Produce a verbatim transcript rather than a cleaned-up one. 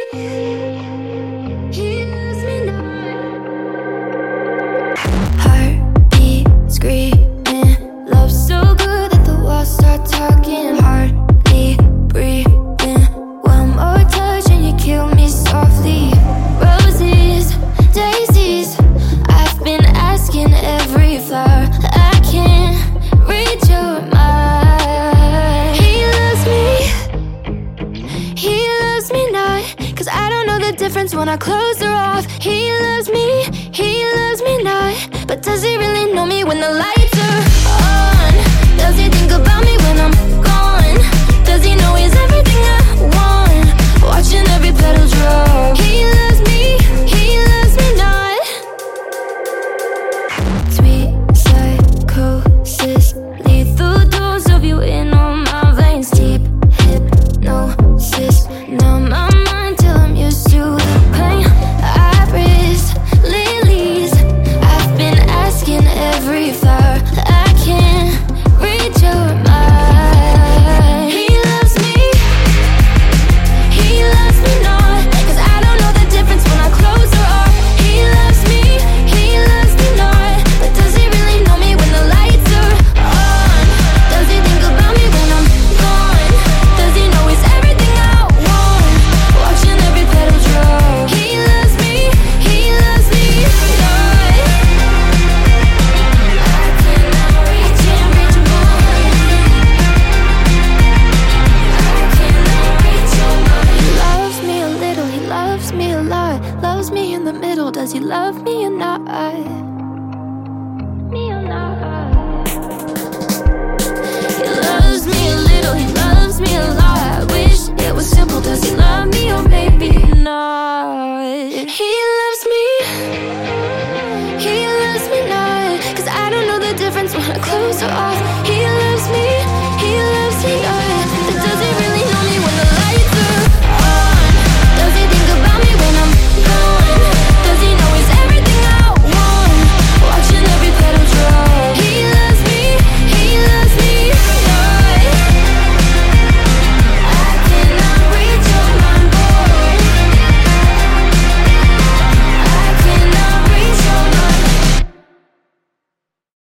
He loves me not. Heartbeat screaming, love so good that the walls start talking. Hardly breathing, one more touch and you kill me softly. Roses, daisies, I've been asking every flower. I can't read your mind. He loves me, he loves me not, cause I don't know the difference when I close her off. He loves me, he loves me not, but does he really know me when the lights are on? Does he think about me when I'm gone? Does he know he's everything I want? Watching every petal drop. He loves me, he loves me not. Sweet psychosis, lethal dose of you in all my veins. Deep hypnosis, numb my mind till I'm used to the pain. Iris, lilies, I've been asking every flower. I can't read your mind. He loves me, he loves me not, cause I don't know the difference when I close her off. He loves me, he loves me not, but does he really know me when the lights are on? Does he think about me when I'm gone? Does he know he's everything I want? Watching every petal drop. He loves me, he loves me not. I cannot reach, I can't reach your mind. I cannot reach your mind. He loves me a little, he loves me a lot. Loves me in the middle, does he love me or not? Me or not? He loves me a little, he loves me a lot. Wish it was simple, does he love me or maybe not? He loves me, he loves me not, cause I don't know the difference when I close her off.